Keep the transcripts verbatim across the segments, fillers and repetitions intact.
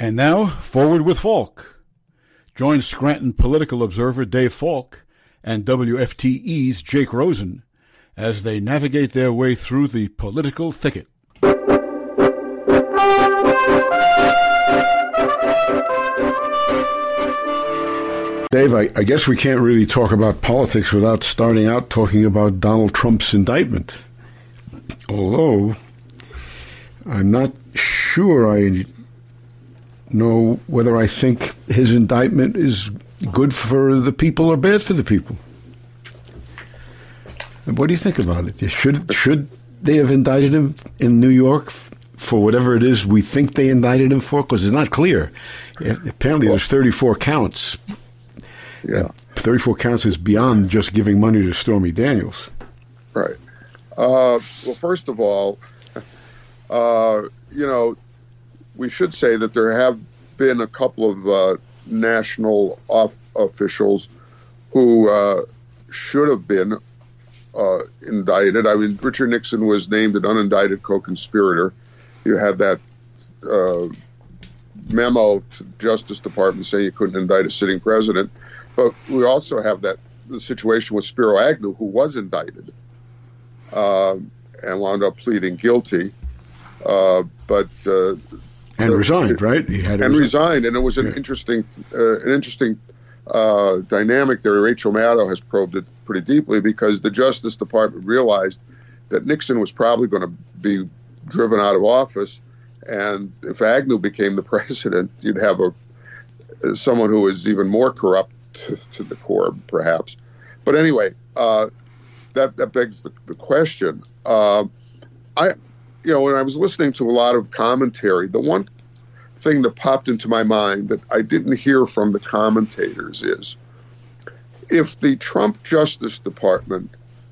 And now, Forward with Falk. Join Scranton political observer Dave Falk and W F T E's Jake Rosen as they navigate their way through the political thicket. Dave, I, I guess we can't really talk about politics without starting out talking about Donald Trump's indictment. Although, I'm not sure I know whether I think his indictment is good for the people or bad for the people. What do you think about it? Should should they have indicted him in New York for whatever it is we think they indicted him for? Because it's not clear. Apparently there's thirty-four counts. Yeah. thirty-four counts is beyond just giving money to Stormy Daniels. Right. Uh, well, first of all, uh, you know, we should say that there have been a couple of uh, national off- officials who uh, should have been uh, indicted. I mean, Richard Nixon was named an unindicted co-conspirator. You had that uh, memo to the Justice Department saying you couldn't indict a sitting president. But we also have that the situation with Spiro Agnew, who was indicted uh, and wound up pleading guilty. Uh, but uh, and the, resigned, right? He had and resign. resigned, and it was an yeah. interesting, uh, an interesting uh, dynamic there. Rachel Maddow has probed it pretty deeply because the Justice Department realized that Nixon was probably going to be driven out of office, and if Agnew became the president, you'd have a someone who was even more corrupt to, to the core, perhaps. But anyway, uh, that that begs the, the question. Uh, I. You know, when I was listening to a lot of commentary, the one thing that popped into my mind that I didn't hear from the commentators is if the Trump Justice Department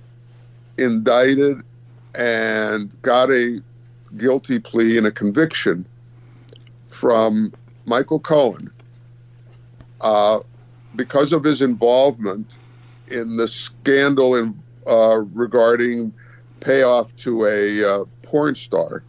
indicted and got a guilty plea and a conviction from Michael Cohen uh, because of his involvement in the scandal in, uh, regarding payoff to a uh, porn star,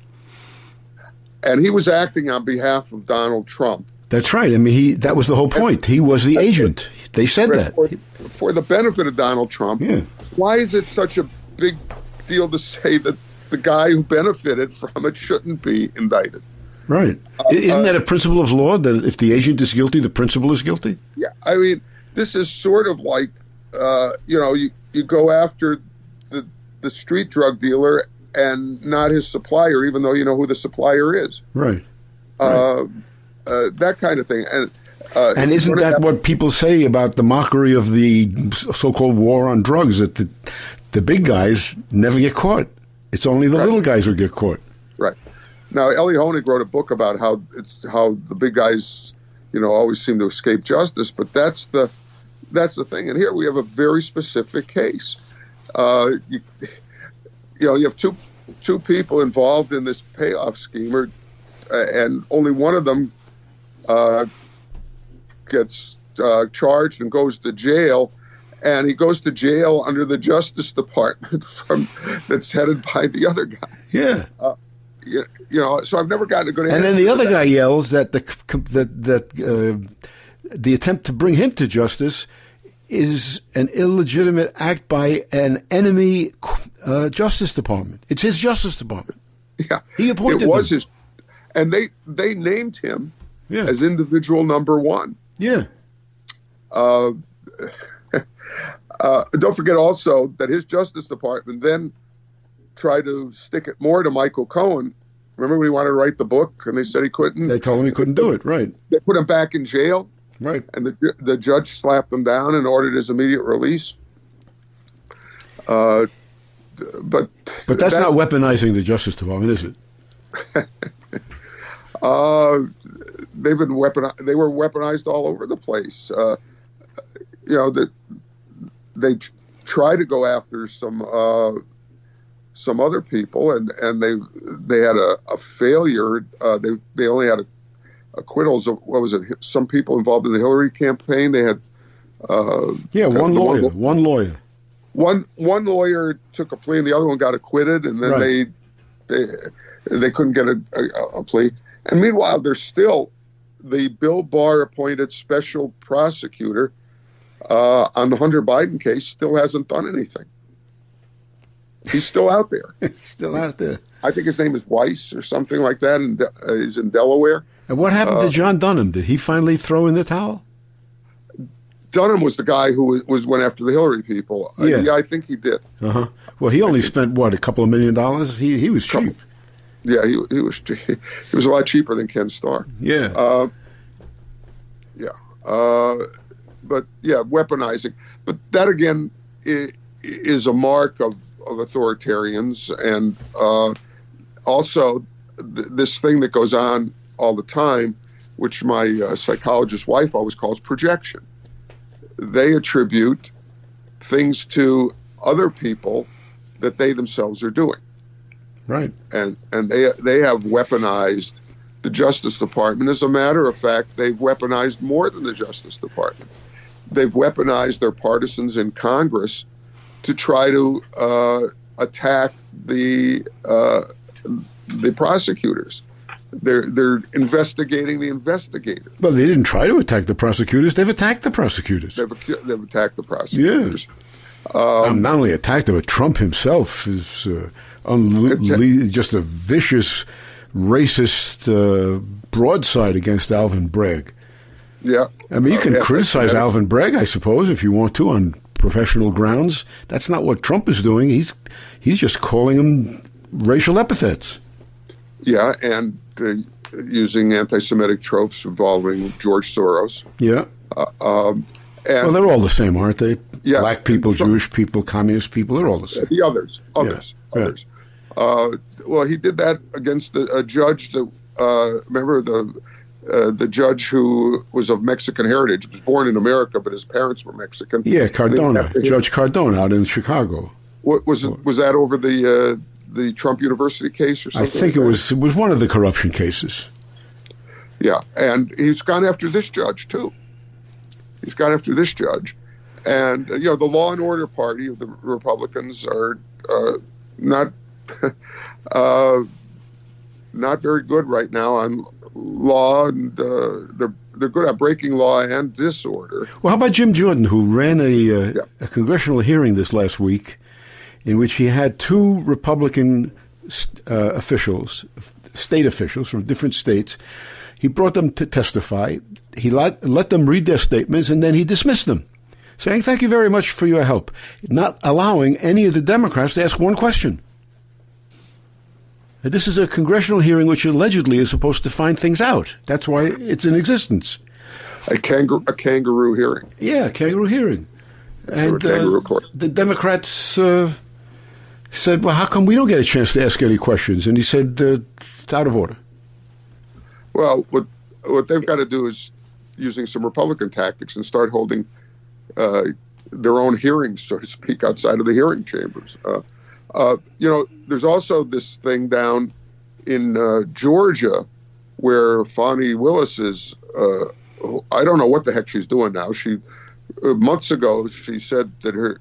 and he was acting on behalf of Donald Trump. That's right. I mean, he that was the whole point. He was the agent. They said that. For, for the benefit of Donald Trump, yeah. Why is it such a big deal to say that the guy who benefited from it shouldn't be indicted? Right. Uh, Isn't that a principle of law, that if the agent is guilty, the principal is guilty? Yeah. I mean, this is sort of like, uh, you know, you, you go after the the street drug dealer and not his supplier, even though you know who the supplier is. Right. Uh, uh, that kind of thing. And uh, and isn't that have, what people say about the mockery of the so-called war on drugs, that the, the big guys never get caught? It's only the right. little guys who get caught. Right. Now, Ellie Honig wrote a book about how it's how the big guys, you know, always seem to escape justice, but that's the that's the thing. And here we have a very specific case. Uh, you, you know, you have two two people involved in this payoff scheme, or, uh, and only one of them uh, gets uh, charged and goes to jail, and he goes to jail under the Justice Department from that's headed by the other guy. Yeah. Uh, you, you know, so I've never gotten a good answer. And then the other that. guy yells that the that that uh, the attempt to bring him to justice is an illegitimate act by an enemy uh, Justice Department. It's his Justice Department. Yeah, he appointed it was them. his, and they they named him yeah. as individual number one. Yeah. Uh, uh, don't forget also that his Justice Department then tried to stick it more to Michael Cohen. Remember when he wanted to write the book and they said he couldn't? They told him he couldn't do it. Right. They put him back in jail. Right. And the the judge slapped him down and ordered his immediate release. Uh, but but that's that, not weaponizing the Justice Department, is it? uh, they've been weaponized. They were weaponized all over the place. Uh, you know that they try to go after some uh, some other people, and, and they they had a, a failure. Uh, they they only had a acquittals of, what was it, some people involved in the Hillary campaign. They had uh, yeah one lawyer one, one lawyer one one lawyer took a plea and the other one got acquitted, and then right. they they they couldn't get a, a, a plea. And meanwhile, there's still the Bill Barr appointed special prosecutor uh, on the Hunter Biden case still hasn't done anything. He's still out there. Still out there. I think his name is Weiss or something like that, and uh, he's in Delaware. And what happened uh, to John Dunham? Did he finally throw in the towel? Dunham was the guy who was, was went after the Hillary people. Yeah, uh, yeah I think he did. Uh-huh. Well, he only spent, what, a couple of million dollars? He he was cheap. Yeah, he, he was he was a lot cheaper than Ken Starr. Yeah. Uh, yeah. Uh, but, yeah, weaponizing. But that, again, is, is a mark of, of authoritarians. And uh, also th- this thing that goes on all the time, which my uh, psychologist wife always calls projection. They attribute things to other people that they themselves are doing. Right. And and they they have weaponized the Justice Department. As a matter of fact, they've weaponized more than the Justice Department. They've weaponized their partisans in Congress to try to uh, attack the uh, the prosecutors. They're they're investigating the investigators. Well, they didn't try to attack the prosecutors. They've attacked the prosecutors. They've, they've attacked the prosecutors. Yeah. Um, not only attacked them, but Trump himself is uh, unle- just a vicious, racist uh, broadside against Alvin Bragg. Yeah. I mean, you can uh, yeah, criticize Alvin Bragg, I suppose, if you want to, on professional grounds. That's not what Trump is doing. He's he's just calling them racial epithets. Yeah, and uh, using anti-Semitic tropes involving George Soros. Yeah. Uh, um, and well, they're all the same, aren't they? Yeah, Black people, Trump, Jewish people, communist people, they're all the same. The others, others, yeah, others. Yeah. Uh, well, he did that against a, a judge that, uh, remember the uh, the judge who was of Mexican heritage, was born in America, but his parents were Mexican. Yeah, Cardona, Judge Cardona out in Chicago. What was it, was that over the uh, the Trump University case or something? I think like it was it was one of the corruption cases. Yeah, and he's gone after this judge too. He's gone after this judge, and uh, you know the Law and Order Party of the Republicans are uh, not uh, not very good right now on law, and uh, they're they're good at breaking law and disorder. Well, how about Jim Jordan, who ran a, uh, yeah. a congressional hearing this last week, in which he had two Republican uh, officials, state officials from different states. He brought them to testify. He let, let them read their statements, and then he dismissed them, saying, "Thank you very much for your help," not allowing any of the Democrats to ask one question. This is a congressional hearing which allegedly is supposed to find things out. That's why it's in existence. A kangaroo, a kangaroo hearing. Yeah, a kangaroo hearing. And uh, kangaroo court. The Democrats uh, said, well, how come we don't get a chance to ask any questions? And he said, uh, it's out of order. Well, what what they've got to do is using some Republican tactics and start holding uh, their own hearings, so to speak, outside of the hearing chambers. Uh, uh, you know, there's also this thing down in uh, Georgia where Fani Willis is, uh, I don't know what the heck she's doing now. She uh, months ago, she said that her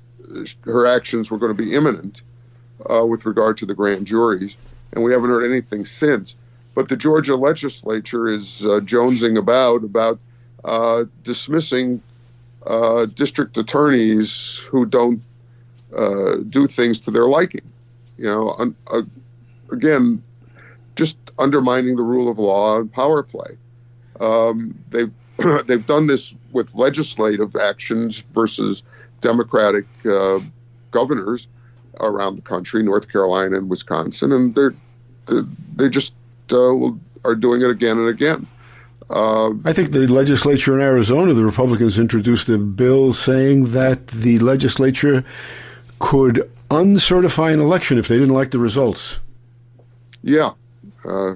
her actions were going to be imminent uh, with regard to the grand juries, and we haven't heard anything since. But the Georgia legislature is uh, jonesing about about uh, dismissing uh, district attorneys who don't uh, do things to their liking. You know, un- uh, again, just undermining the rule of law and power play. Um, they've they've done this with legislative actions versus Democratic uh, governors around the country, North Carolina and Wisconsin, and they're they just Uh, are doing it again and again. Uh, I think the legislature in Arizona, the Republicans introduced a bill saying that the legislature could uncertify an election if they didn't like the results. Yeah. Uh,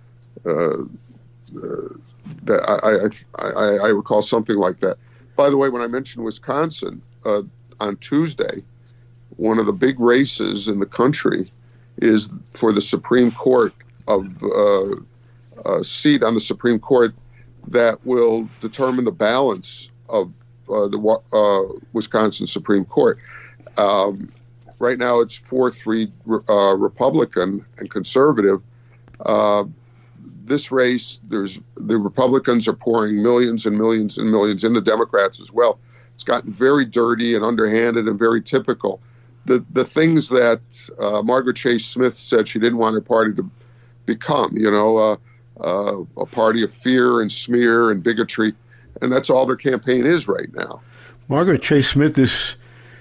uh, uh, that I, I, I, I recall something like that. By the way, when I mentioned Wisconsin, uh, on Tuesday, one of the big races in the country is for the Supreme Court, of uh, a seat on the Supreme Court that will determine the balance of uh, the uh, Wisconsin Supreme Court. Um, right now it's four three uh, Republican and conservative. Uh, this race, there's the Republicans are pouring millions and millions and millions into Democrats as well. It's gotten very dirty and underhanded and very typical. The the things that uh, Margaret Chase Smith said she didn't want her party to become, you know, uh, uh, a party of fear and smear and bigotry, and that's all their campaign is right now. Margaret Chase Smith is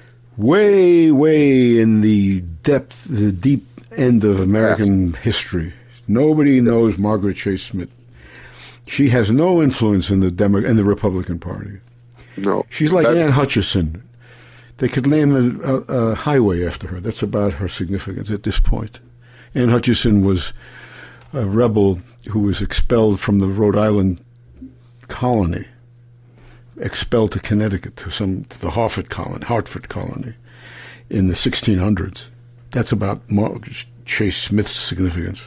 way, way in the depth, the deep end of American yes. history. Nobody knows Margaret Chase Smith. She has no influence in the Demo- in the Republican Party. No, she's like that, Ann Hutchinson. They could name a, a, a highway after her. That's about her significance at this point. Ann Hutchinson was a rebel who was expelled from the Rhode Island colony, expelled to Connecticut, to some to the Hartford colony, Hartford colony, in the sixteen hundreds. That's about Margaret Chase Smith's significance.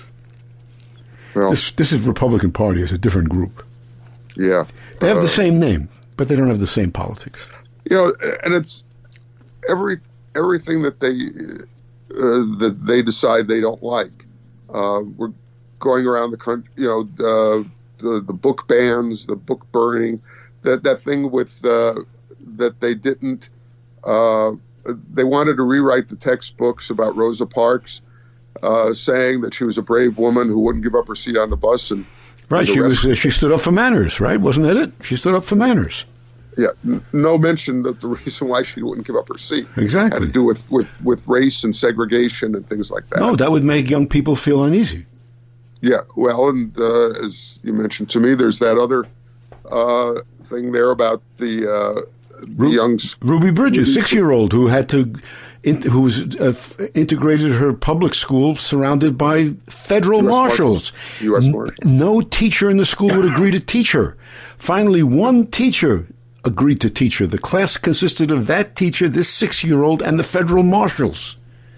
Well, this this is Republican Party. It's a different group. Yeah, they have uh, the same name, but they don't have the same politics. You know, and it's every everything that they uh, that they decide they don't like. Uh, we're going around the country. You know, uh, the the book bans, the book burning, that that thing with uh, that they didn't. Uh, they wanted to rewrite the textbooks about Rosa Parks. Uh, saying that she was a brave woman who wouldn't give up her seat on the bus, and right, she was uh, she stood up for manners, right? Wasn't that it? She stood up for manners. Yeah, n- no mention that the reason why she wouldn't give up her seat exactly had to do with, with, with race and segregation and things like that. No, that would make young people feel uneasy. Yeah, well, and uh, as you mentioned to me, there's that other uh, thing there about the, uh, the Ru- young Ruby Bridges, six-year-old who had to. In, who was uh, integrated her public school surrounded by federal U S marshals. U S Marshals. N- no teacher in the school would agree to teach her. Finally, one teacher agreed to teach her. The class consisted of that teacher, this six-year-old, and the federal marshals.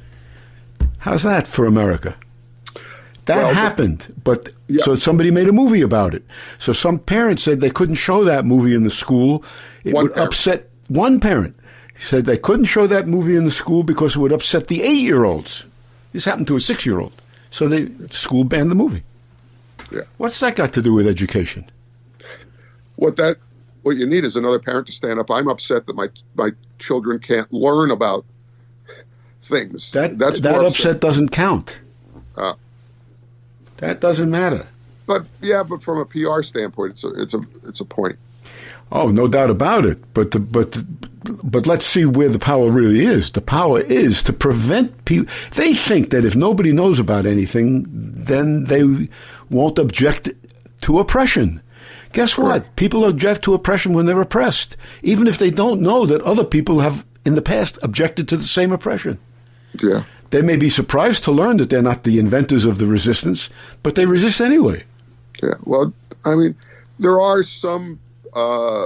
How's that for America? That well, happened, but yeah. So somebody made a movie about it. So some parents said they couldn't show that movie in the school. It one would parent. upset one parent. He said they couldn't show that movie in the school because it would upset the eight-year-olds. This happened to a six-year-old. So the school banned the movie. Yeah. What's that got to do with education? What that what you need is another parent to stand up. I'm upset that my my children can't learn about things. That That's that upset, upset doesn't count. Uh, that doesn't matter. But yeah, but from a P R standpoint, it's a it's a it's a point. Oh, no doubt about it. But the, but the, but let's see where the power really is. The power is to prevent people. They think that if nobody knows about anything, then they won't object to oppression. Guess what? Correct. People object to oppression when they're oppressed, even if they don't know that other people have in the past objected to the same oppression. Yeah. They may be surprised to learn that they're not the inventors of the resistance, but they resist anyway. Yeah. Well, I mean, there are some. Uh,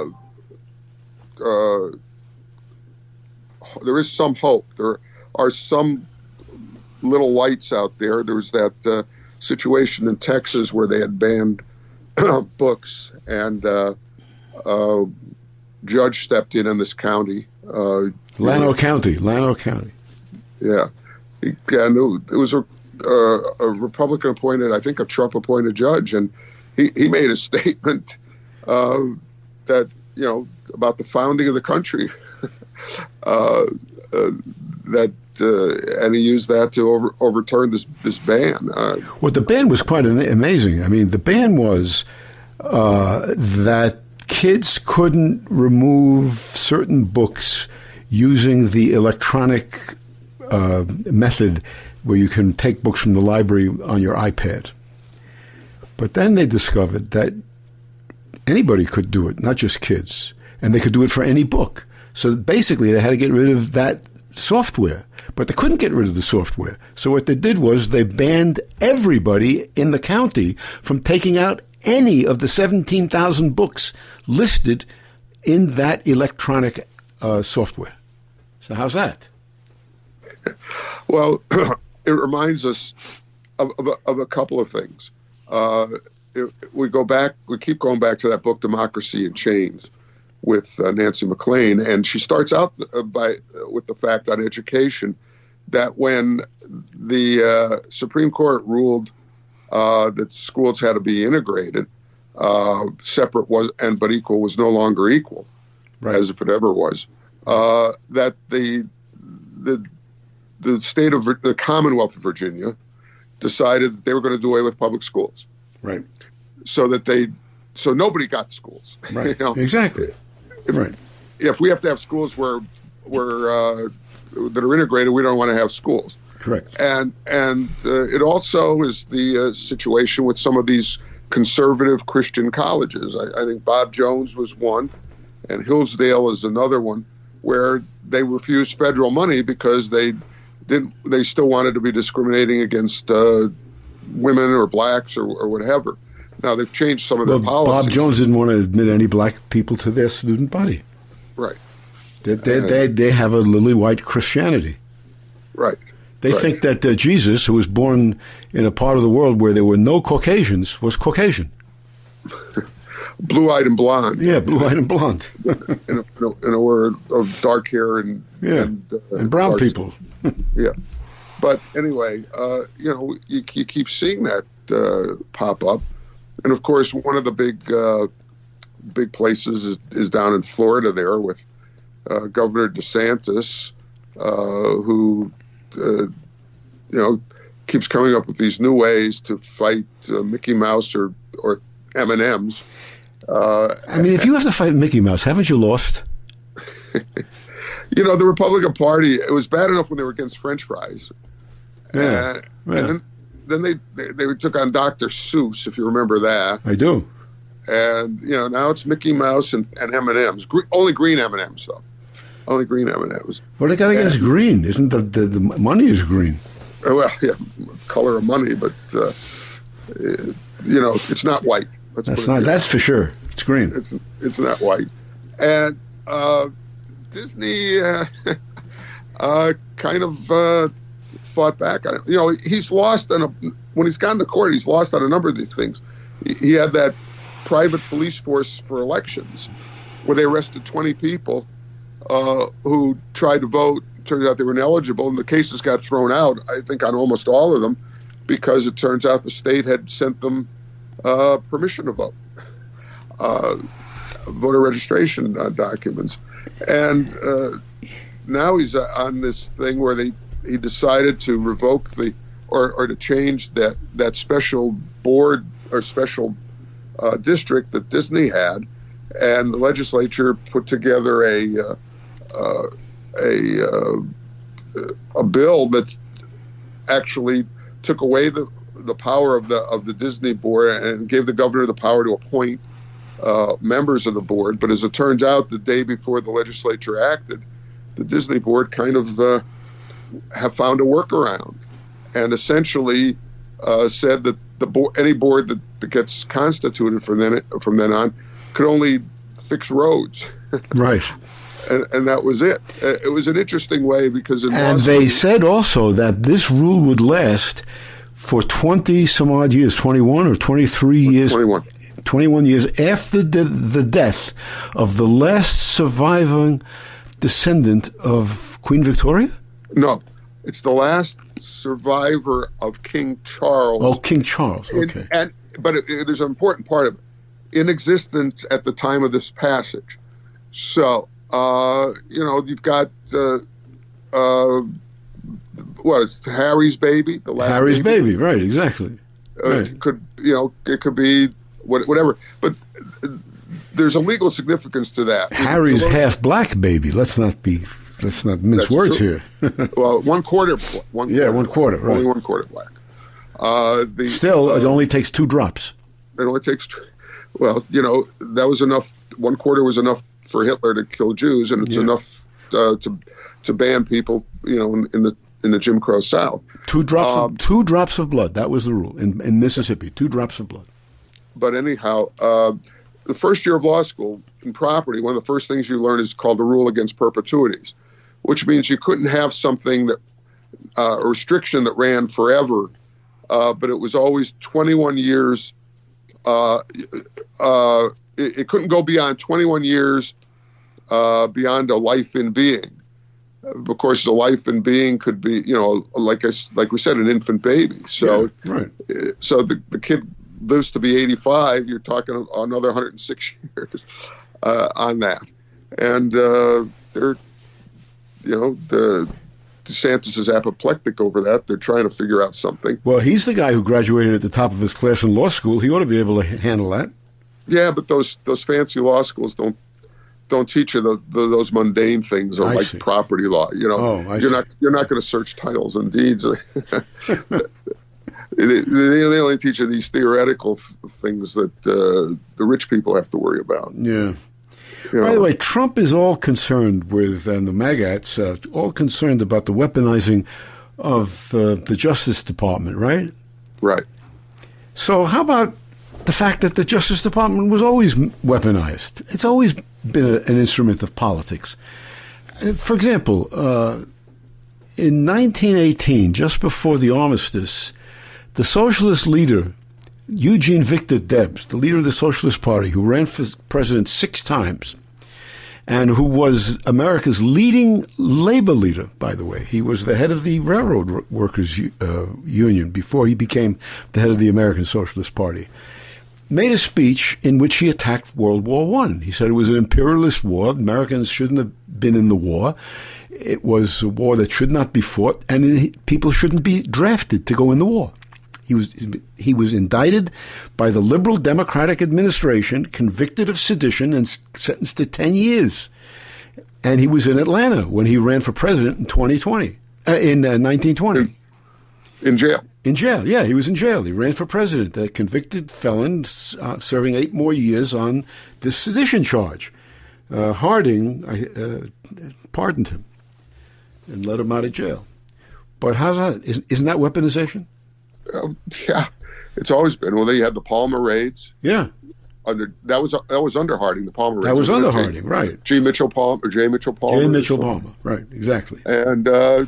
uh, there is some hope. There are some little lights out there. There was that uh, situation in Texas where they had banned books, and uh, uh, judge stepped in in this county. Uh, Llano know, County, Llano County. Yeah. He, yeah, no, it was a, uh, a Republican appointed, I think a Trump appointed judge, and he, he made a statement uh, that, you know, about the founding of the country, uh, uh, that, uh, and he used that to over, overturn this this ban. Uh, well, the ban was quite amazing. I mean, the ban was uh, that kids couldn't remove certain books using the electronic uh, method where you can take books from the library on your iPad. But then they discovered that anybody could do it, not just kids, and they could do it for any book. So basically, they had to get rid of that software, but they couldn't get rid of the software. So what they did was they banned everybody in the county from taking out any of the seventeen thousand books listed in that electronic uh, software. So how's that? Well, it reminds us of, of, a, of a couple of things. Uh, it, we go back, we keep going back to that book, Democracy in Chains, with uh, Nancy MacLean, and she starts out uh, by uh, with the fact on education that when the uh, Supreme Court ruled uh, that schools had to be integrated. Uh, separate was and but equal was no longer equal, right. as if it ever was. Uh, that the the the state of the Commonwealth of Virginia decided that they were going to do away with public schools, right? So that they so nobody got schools, right? You know? Exactly, if, right. If we have to have schools where where uh, that are integrated, we don't want to have schools. Correct. And and uh, it also is the uh, situation with some of these conservative Christian colleges. I, I think Bob Jones was one, and Hillsdale is another one, where they refused federal money because they didn't. They still wanted to be discriminating against uh, women or blacks or, or whatever. Now they've changed some of well, their policies. Bob Jones didn't want to admit any black people to their student body. Right. They they they, they have a lily white Christianity. Right. They right. think that uh, Jesus, who was born in a part of the world where there were no Caucasians, was Caucasian. Blue-eyed and blonde. Yeah, blue-eyed and blonde. in, a, in, a, in a word of dark hair and yeah. and, uh, and brown people. Yeah. But anyway, uh, you know, you, you keep seeing that uh, pop up. And, of course, one of the big uh, big places is, is down in Florida there with uh, Governor DeSantis, uh, who... Uh, you know, keeps coming up with these new ways to fight uh, Mickey Mouse or or M and M's. Uh, I mean, if you have to fight Mickey Mouse, haven't you lost? You know, the Republican Party, it was bad enough when they were against French fries. Yeah. Uh, yeah. And then, then they, they they took on Doctor Seuss, if you remember that. I do. And you know, now it's Mickey Mouse and, and M and M's. Gre- only green M and M's though. Only green M and M's. What they got against green? Isn't the, the the money is green? Well, yeah, color of money, but uh, it, you know, it's not white. Let's that's not. That's for sure. It's green. It's it's not white, and uh, Disney uh, uh, kind of uh, fought back on it. You know, he's lost on a when he's gone to court. He's lost on a number of these things. He, he had that private police force for elections, where they arrested twenty people. Uh, who tried to vote. Turns out they were ineligible, and the cases got thrown out, I think, on almost all of them, because it turns out the state had sent them uh, permission to vote, uh, voter registration uh, documents. And uh, now he's uh, on this thing where they he decided to revoke the, or, or to change that, that special board or special uh, district that Disney had, and the legislature put together a uh, Uh, a uh, a bill that actually took away the the power of the of the Disney board and gave the governor the power to appoint uh, members of the board. But as it turns out, the day before the legislature acted, the Disney board kind of uh, have found a workaround and essentially uh, said that the bo- any board that, that gets constituted from then from then on could only fix roads. Right. And, and that was it. It was an interesting way because in and Boston, they said also that this rule would last for twenty some odd years, twenty-one or twenty-three years, twenty-one, twenty-one years after the, the death of the last surviving descendant of Queen Victoria. No, it's the last survivor of King Charles. Oh, King Charles. Okay. In, and but it, it, there's an important part of it in existence at the time of this passage. So. Uh, you know, you've got uh, uh, what? It's Harry's baby, the last Harry's baby, baby. right? Exactly. Uh, right. It could you know? It could be what, whatever. But there's a legal significance to that. Harry's half black baby. Let's not be. Let's not mince That's words true. here. Well, one quarter. One yeah, quarter one quarter. Black. Right. Only one quarter black. Uh, the, Still, uh, it only takes two drops. It only takes. Well, you know, that was enough. One quarter was enough for Hitler to kill Jews, and it's yeah. enough uh, to to ban people, you know, in, in the in the Jim Crow South. Two drops, um, of, two drops of blood. That was the rule in, in Mississippi. Two drops of blood. But anyhow, uh, the first year of law school in property, one of the first things you learn is called the rule against perpetuities, which means you couldn't have something that uh, a restriction that ran forever, uh, but it was always twenty-one years. Uh, uh, it, it couldn't go beyond twenty-one years uh, beyond a life in being. of course, the life and being could be, you know, like I, like we said, an infant baby. So, yeah, right. so the, the kid lives to be eighty-five. You're talking another one hundred six years uh, on that. And uh, they're, you know, the DeSantis is apoplectic over that. They're trying to figure out something. Well, he's the guy who graduated at the top of his class in law school. He ought to be able to handle that. Yeah, but those those fancy law schools don't don't teach you the, the, those mundane things, or I like see. property law. You know, oh, I you're see. not you're not going to search titles and deeds. They, they only teach you these theoretical things that uh, the rich people have to worry about. Yeah. You By know? the way, Trump is all concerned with, and the MAGATs, uh, all concerned about the weaponizing of uh, the Justice Department, right? Right. So how about the fact that the Justice Department was always weaponized? It's always been a, an instrument of politics. Uh, For example, uh, in nineteen eighteen, just before the armistice, the socialist leader, Eugene Victor Debs, the leader of the Socialist Party, who ran for president six times, and who was America's leading labor leader, by the way. He was the head of the Railroad Workers uh, Union before he became the head of the American Socialist Party, made a speech in which he attacked World War One. He said it was an imperialist war. Americans shouldn't have been in the war. It was a war that should not be fought, and people shouldn't be drafted to go in the war. He was he was indicted by the liberal Democratic administration, convicted of sedition, and sentenced to ten years. And he was in Atlanta when he ran for president in twenty twenty, uh, in uh, nineteen twenty. In, in jail. In jail, yeah, he was in jail. He ran for president, a convicted felon uh, serving eight more years on this sedition charge. Uh, Harding uh, pardoned him and let him out of jail. But how's that? Isn't, isn't that weaponization? Uh, yeah, it's always been. Well, they had the Palmer raids. Yeah, under that was that was under Harding. The Palmer raids. that was under J, Harding, right? G. Mitchell Palmer, or J. Mitchell Palmer. J. Mitchell Palmer, right? Exactly. And uh,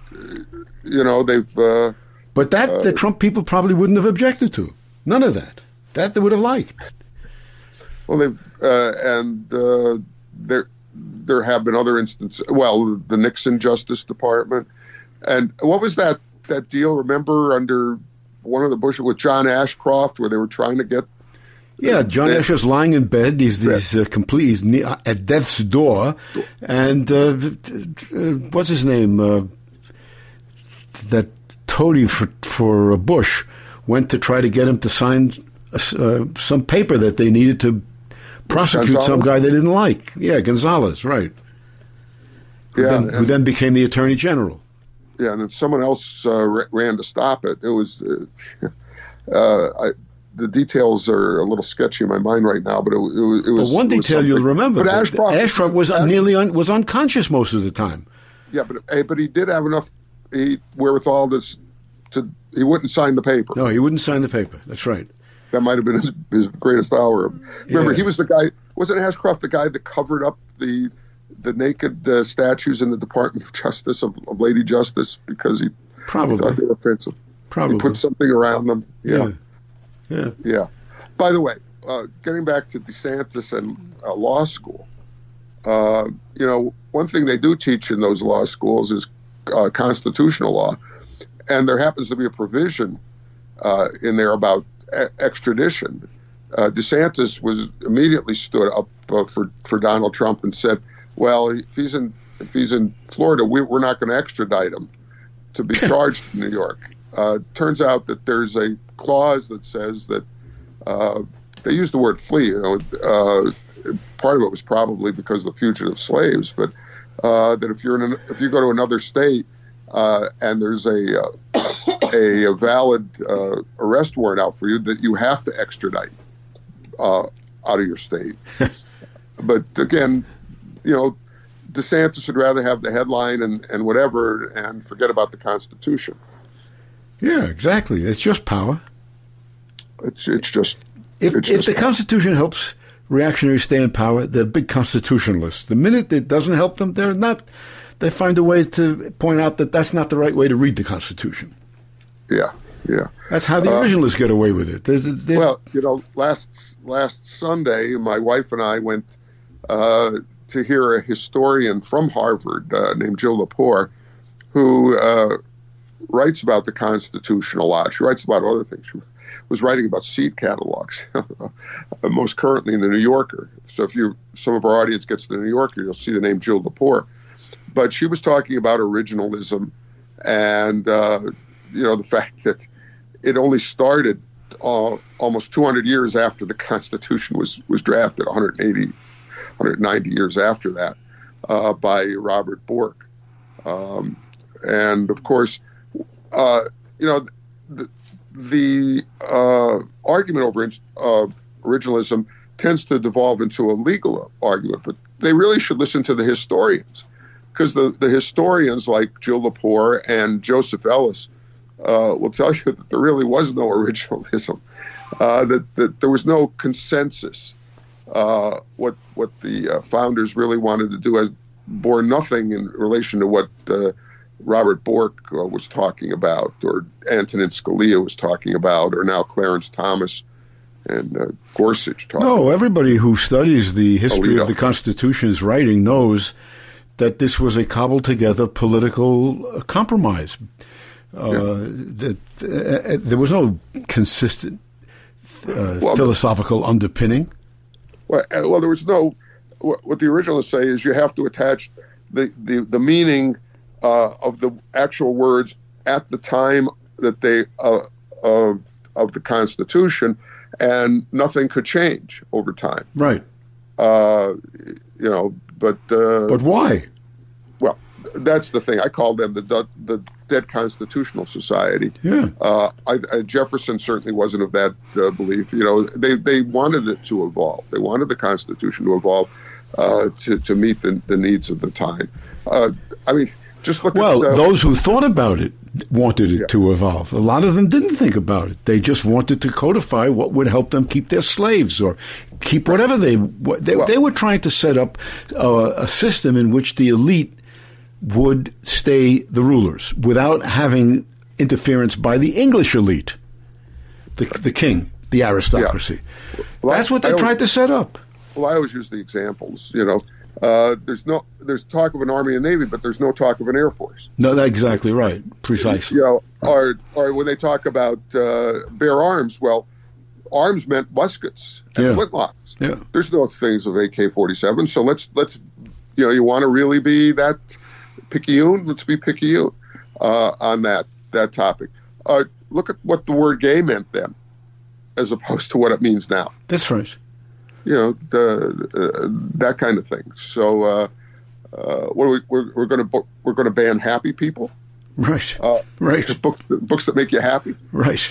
you know they've. Uh, but that uh, the Trump people probably wouldn't have objected to. None of that. That they would have liked. Well, they've uh, and uh, there there have been other instances. Well, the Nixon Justice Department, and what was that that deal? Remember under one of the Bush with John Ashcroft, where they were trying to get. Yeah, John they, Ash was lying in bed. He's, he's uh, complete. He's ne- at death's door, and uh, uh, what's his name? Uh, that toady for for uh, Bush went to try to get him to sign uh, some paper that they needed to prosecute Gonzalez? some guy they didn't like. Yeah, Gonzalez, right? Who, yeah, then, and, who then became the Attorney General. Yeah, and then someone else uh, ran to stop it. It was. Uh, uh, I, The details are a little sketchy in my mind right now, but it, it, it was. But one it was detail you'll remember: but Ashcroft, Ashcroft was Ashcroft, nearly un, was unconscious most of the time. Yeah, but hey, but he did have enough he, wherewithal to, to he wouldn't sign the paper. No, he wouldn't sign the paper. That's right. That might have been his, his greatest hour. Remember, Yeah. he was the guy. Wasn't Ashcroft the guy that covered up the the naked uh, statues in the Department of Justice of, of Lady Justice because he Probably. he thought they were offensive? Probably. He put something around them. Yeah, Yeah. Yeah. yeah. By the way, uh, getting back to DeSantis and uh, law school, uh, you know, one thing they do teach in those law schools is uh, constitutional law, and there happens to be a provision uh, in there about e- extradition. Uh, DeSantis was immediately stood up uh, for for Donald Trump and said, "Well, if he's in if he's in Florida, we, we're not going to extradite him to be charged in New York." Uh, turns out that there's a clause that says that. Uh, they used the word flee. You know, uh, part of it was probably because of the fugitive slaves, but uh, that if you're in an, if you go to another state uh, and there's a uh, a, a valid uh, arrest warrant out for you, that you have to extradite uh, out of your state. But again, you know, DeSantis would rather have the headline and, and whatever and forget about the Constitution. Yeah, exactly. It's just power. It's it's just if it's if just the Constitution helps reactionaries stay in power, they're big constitutionalists. The minute it doesn't help them, they're not. They find a way to point out that that's not the right way to read the Constitution. Yeah, yeah. That's how the Uh, originalists get away with it. There's, there's, Well, you know, last last Sunday, my wife and I went uh, to hear a historian from Harvard uh, named Jill Lepore, who uh, writes about the Constitution a lot. She writes about other things. She was writing about seed catalogs, most currently in the New Yorker. So if you, some of our audience gets to the New Yorker, you'll see the name Jill Lepore. But she was talking about originalism and, uh, you know, the fact that it only started uh, almost two hundred years after the Constitution was, was drafted, one hundred eighty, one hundred ninety years after that, uh, by Robert Bork. Um, and, of course, uh, you know, the, the uh, argument over uh, originalism tends to devolve into a legal argument, but they really should listen to the historians, because the, the historians like Jill Lepore and Joseph Ellis uh, will tell you that there really was no originalism, uh, that, that there was no consensus. Uh, what what the uh, founders really wanted to do has bore nothing in relation to what uh, Robert Bork uh, was talking about, or Antonin Scalia was talking about, or now Clarence Thomas and uh, Gorsuch talking No, about. everybody who studies the history Alito. of the Constitution's writing knows that this was a cobbled-together political uh, compromise. Uh, yeah. That uh, there was no consistent uh, well, philosophical the, underpinning. Well, well, there was no. What the originalists say is you have to attach the the, the meaning uh, of the actual words at the time that they uh, uh, of the Constitution, and nothing could change over time. Right. Uh, you know, but uh, but why? Well, that's the thing. I call them the the Dead Constitutional Society. Yeah. Uh, I, I, Jefferson certainly wasn't of that uh, belief. You know, they they wanted it to evolve. They wanted the Constitution to evolve uh, to to meet the, the needs of the time. Uh, I mean, just look well, at Well, those who thought about it wanted it yeah. to evolve. A lot of them didn't think about it. They just wanted to codify what would help them keep their slaves or keep whatever they they, well, they were trying to set up uh, a system in which the elite would stay the rulers without having interference by the English elite, the the king, the aristocracy. Yeah. Well, That's what they I tried always, to set up. Well, I always use the examples. You know, uh, there's no there's talk of an army and navy, but there's no talk of an air force. No, that's exactly right. Precisely. You know, or or when they talk about uh, bear arms, well, arms meant muskets and yeah. flintlocks. Yeah. There's no things of A K forty-seven. So let's let's you know, you want to really be that picayune? Let's be picayune uh, on that that topic. Uh, look at what the word gay meant then, as opposed to what it means now. That's right. You know, the, uh, that kind of thing. So, uh, uh, what are we, we're we're going to we're going to ban happy people, right? Uh, right. Book, books that make you happy, right?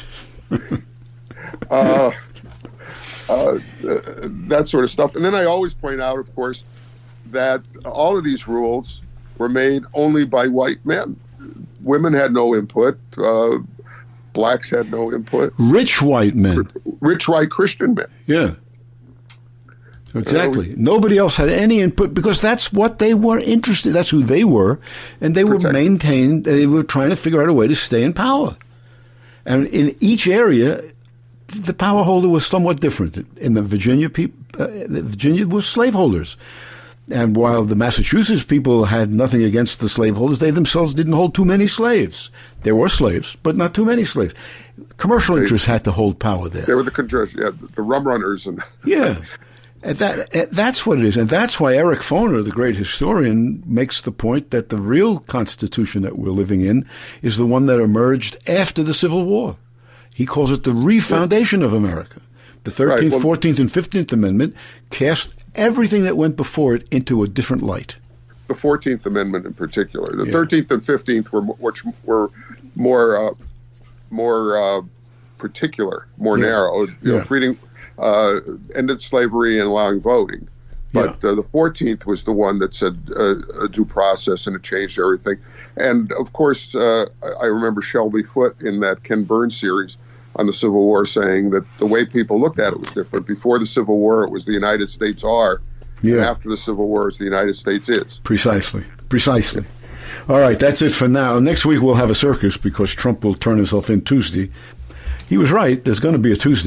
uh, uh, that sort of stuff. And then I always point out, of course, that all of these rules were made only by white men. Women had no input. Uh, blacks had no input. Rich white men. Rich white Christian men. Yeah. Exactly. Uh, we, Nobody else had any input because that's what they were interested in. That's who they were. And they were maintaining, they were trying to figure out a way to stay in power. And in each area, the power holder was somewhat different. In the Virginia, people, uh, Virginia was slaveholders. And while the Massachusetts people had nothing against the slaveholders, they themselves didn't hold too many slaves. There were slaves, but not too many slaves. Commercial they, interests had to hold power there. They were the yeah, the rum runners. and Yeah. And that, and that's what it is. And that's why Eric Foner, the great historian, makes the point that the real Constitution that we're living in is the one that emerged after the Civil War. He calls it the refoundation yeah. of America. The thirteenth, right. well, fourteenth, and fifteenth Amendment cast everything that went before it into a different light. The fourteenth Amendment in particular. The yeah. thirteenth and fifteenth were which were more uh, more uh, particular, more yeah. narrow. You yeah. know, freedom, uh, ended slavery and allowing voting. But yeah. uh, the fourteenth was the one that said uh, a due process, and it changed everything. And of course, uh, I remember Shelby Foote in that Ken Burns series on the Civil War saying that the way people looked at it was different. Before the Civil War, it was the United States are. Yeah. And after the Civil War, it's the United States is. Precisely. Precisely. Yeah. All right, that's it for now. Next week, we'll have a circus because Trump will turn himself in Tuesday. He was right. There's going to be a Tuesday.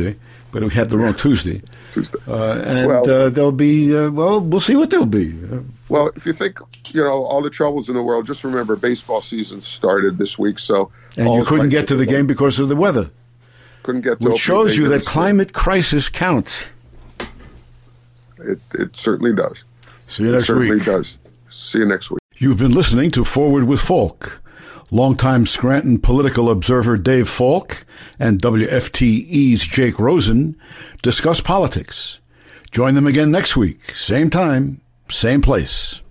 but we had the wrong Tuesday. Tuesday. Uh, and well, uh, they'll be, uh, well, we'll see what they'll be. Uh, well, if you think, you know, all the troubles in the world, just remember baseball season started this week. So, and you couldn't get to the game because of the weather. Couldn't get to Which shows you that climate crisis counts. It, it certainly does. See you next it certainly week. does. See you next week. You've been listening to Forward with Falk. Longtime Scranton political observer Dave Falk and W F T E's Jake Rosen discuss politics. Join them again next week, same time, same place.